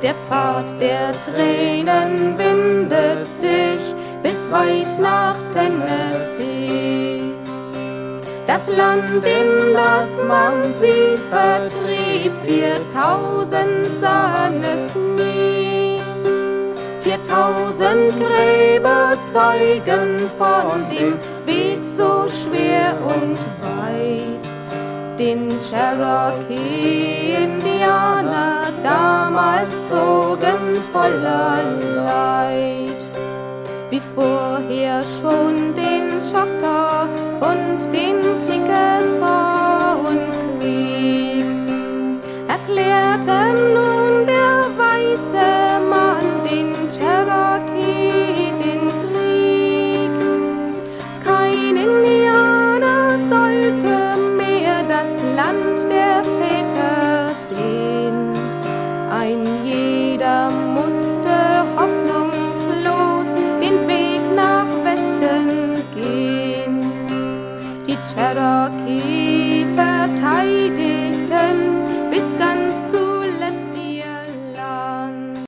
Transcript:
Der Pfad der Tränen windet sich bis weit nach Tennessee. Das Land, in das man sie vertrieb, 4000 sahen es nie. 4000 Gräber zeugen von dem Weg so schwer und weit, den Cherokee-Indianer damals zogen voller Leid. Wie vorher schon den Choctaw